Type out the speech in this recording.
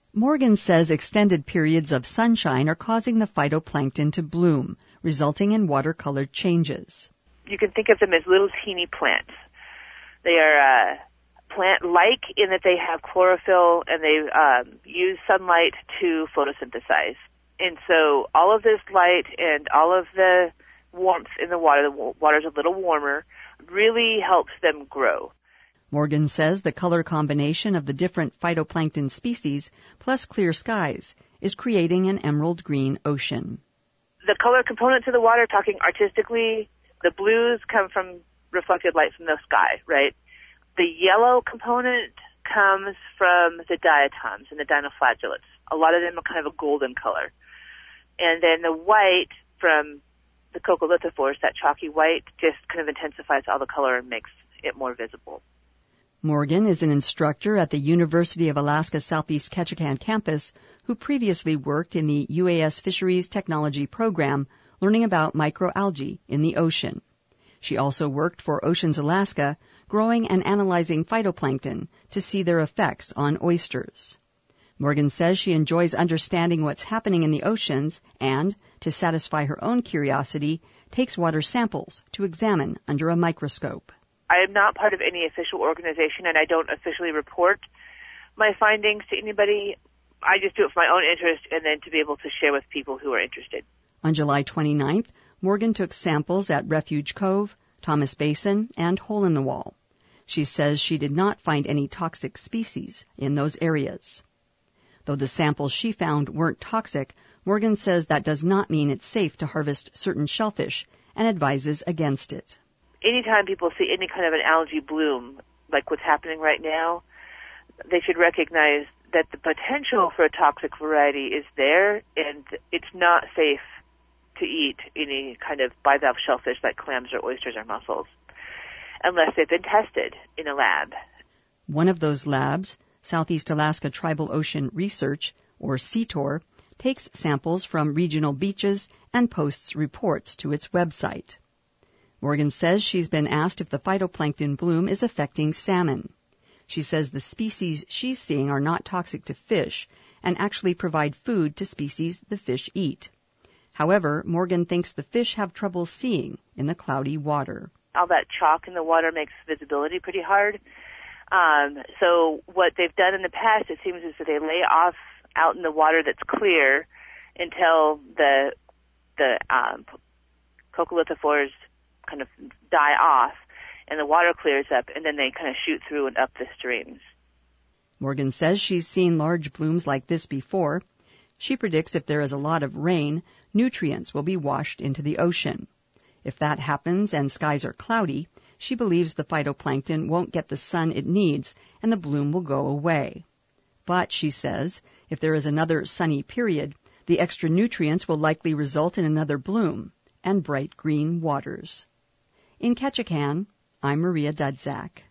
Morgan says extended periods of sunshine are causing the phytoplankton to bloom, resulting in watercolor changes. You can think of them as little teeny plants. They are plant-like in that they have chlorophyll and they use sunlight to photosynthesize. And so all of this light and all of the warmth in the water's a little warmer, really helps them grow. Morgan says the color combination of the different phytoplankton species plus clear skies is creating an emerald green ocean. The color components of the water, talking artistically, the blues come from reflected light from the sky, right? The yellow component comes from the diatoms and the dinoflagellates. A lot of them are kind of a golden color. And then the white from the coccolithophores, that chalky white, just kind of intensifies all the color and makes it more visible. Morgan is an instructor at the University of Alaska Southeast Ketchikan campus who previously worked in the UAS Fisheries Technology Program learning about microalgae in the ocean. She also worked for Oceans Alaska, growing and analyzing phytoplankton to see their effects on oysters. Morgan says she enjoys understanding what's happening in the oceans and, to satisfy her own curiosity, takes water samples to examine under a microscope. I am not part of any official organization, and I don't officially report my findings to anybody. I just do it for my own interest and then to be able to share with people who are interested. On July 29th, Morgan took samples at Refuge Cove, Thomas Basin, and Hole in the Wall. She says she did not find any toxic species in those areas. Though the samples she found weren't toxic, Morgan says that does not mean it's safe to harvest certain shellfish and advises against it. Anytime people see any kind of an algae bloom, like what's happening right now, they should recognize that the potential for a toxic variety is there, and it's not safe to eat any kind of bivalve shellfish like clams or oysters or mussels, unless they've been tested in a lab. One of those labs, Southeast Alaska Tribal Ocean Research, or CTOR, takes samples from regional beaches and posts reports to its website. Morgan says she's been asked if the phytoplankton bloom is affecting salmon. She says the species she's seeing are not toxic to fish and actually provide food to species the fish eat. However, Morgan thinks the fish have trouble seeing in the cloudy water. All that chalk in the water makes visibility pretty hard. So what they've done in the past, it seems, is that they lay off out in the water that's clear until the coccolithophores kind of die off and the water clears up, and then they kind of shoot through and up the streams. Morgan says she's seen large blooms like this before. She predicts if there is a lot of rain, nutrients will be washed into the ocean. If that happens and skies are cloudy, she believes the phytoplankton won't get the sun it needs and the bloom will go away. But, she says, if there is another sunny period, the extra nutrients will likely result in another bloom and bright green waters. In Ketchikan, I'm Maria Dudzak.